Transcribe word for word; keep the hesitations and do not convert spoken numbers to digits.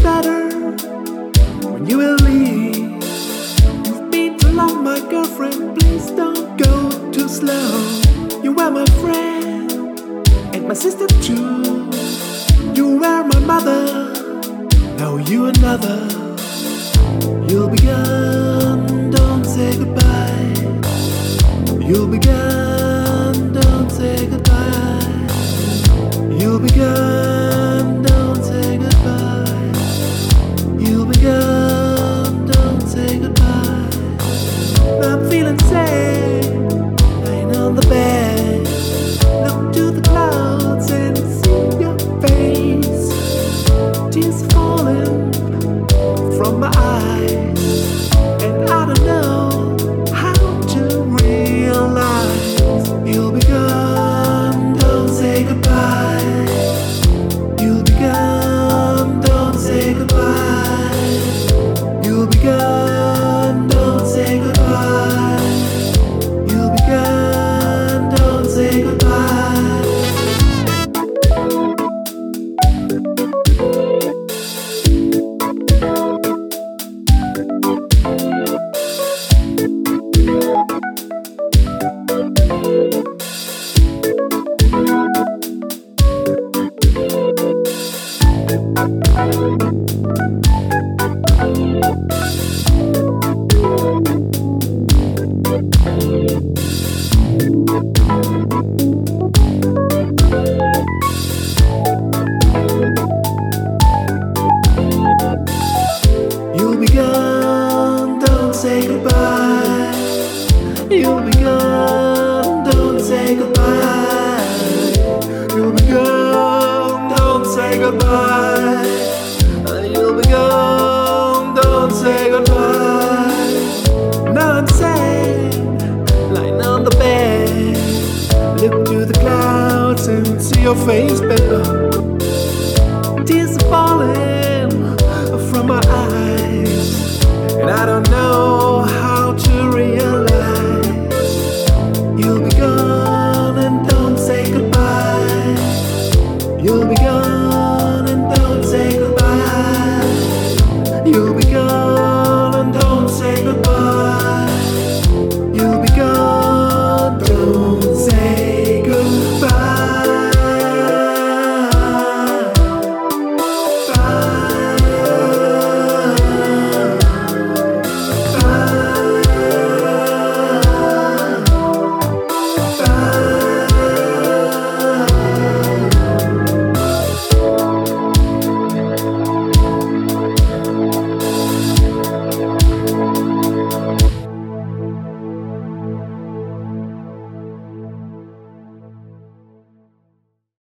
better when you will leave. You've been too long, my girlfriend. Please don't go too slow. You are my friend and my sister too. You were my mother, now you another. You'll be gone, don't say goodbye. You'll be gone, don't say goodbye. You'll be gone, don't say goodbye. You'll be gone, don't say goodbye. I'm feeling sad, lying on the bed. Look to the clouds and see your face. Tears falling from my eyes, and I don't know how to realize. You'll be gone, don't say goodbye. You'll be gone, don't say goodbye. You'll be gone, don't say goodbye. You'll be gone, don't say goodbye. You'll be gone, don't say goodbye. You'll be gone, don't say goodbye. You'll be gone, don't say goodbye. You'll be gone, don't say goodbye. Now I'm sad, lying on the bed. Look to the clouds and see your face better. Tears are falling from my eyes, and I don't know